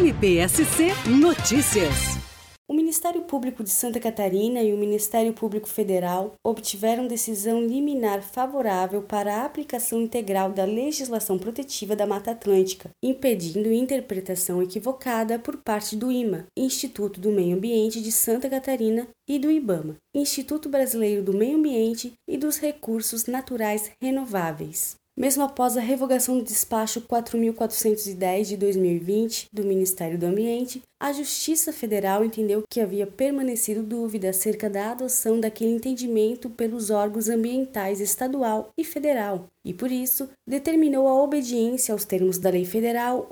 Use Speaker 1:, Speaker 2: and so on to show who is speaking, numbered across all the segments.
Speaker 1: MPSC Notícias.
Speaker 2: O Ministério Público de Santa Catarina e o Ministério Público Federal obtiveram decisão liminar favorável para a aplicação integral da legislação protetiva da Mata Atlântica, impedindo interpretação equivocada por parte do IMA, Instituto do Meio Ambiente de Santa Catarina, e do IBAMA, Instituto Brasileiro do Meio Ambiente e dos Recursos Naturais Renováveis. Mesmo após a revogação do despacho 4.410 de 2020 do Ministério do Ambiente, a Justiça Federal entendeu que havia permanecido dúvida acerca da adoção daquele entendimento pelos órgãos ambientais estadual e federal, e por isso determinou a obediência aos termos da Lei Federal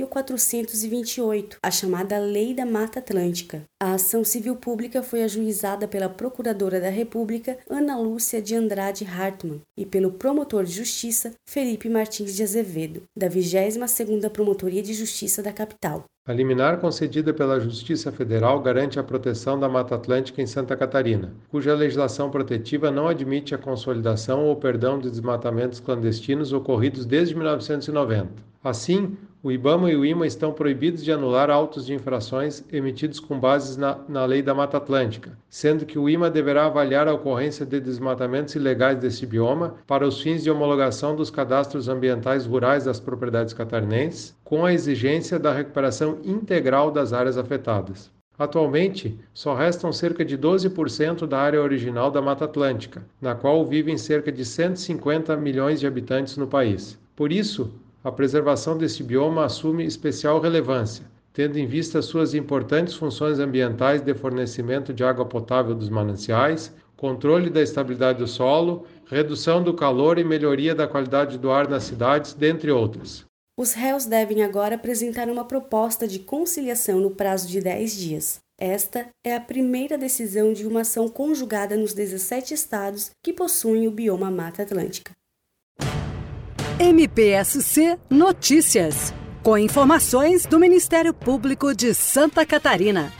Speaker 2: 11.428, a chamada Lei da Mata Atlântica. A ação civil pública foi ajuizada pela Procuradora da República, Ana Lúcia de Andrade Hartmann, e pelo Promotor de Justiça, Felipe Martins de Azevedo, da 22ª Promotoria de Justiça da capital.
Speaker 3: A liminar concedida pela Justiça Federal garante a proteção da Mata Atlântica em Santa Catarina, cuja legislação protetiva não admite a consolidação ou perdão de desmatamentos clandestinos ocorridos desde 1990. Assim, o IBAMA e o IMA estão proibidos de anular autos de infrações emitidos com bases na Lei da Mata Atlântica, sendo que o IMA deverá avaliar a ocorrência de desmatamentos ilegais deste bioma para os fins de homologação dos cadastros ambientais rurais das propriedades catarinenses, com a exigência da recuperação integral das áreas afetadas. Atualmente, só restam cerca de 12% da área original da Mata Atlântica, na qual vivem cerca de 150 milhões de habitantes no país. Por isso, a preservação deste bioma assume especial relevância, tendo em vista suas importantes funções ambientais de fornecimento de água potável dos mananciais, controle da estabilidade do solo, redução do calor e melhoria da qualidade do ar nas cidades, dentre outras.
Speaker 2: Os réus devem agora apresentar uma proposta de conciliação no prazo de 10 dias. Esta é a primeira decisão de uma ação conjugada nos 17 estados que possuem o bioma Mata Atlântica.
Speaker 1: MPSC Notícias, com informações do Ministério Público de Santa Catarina.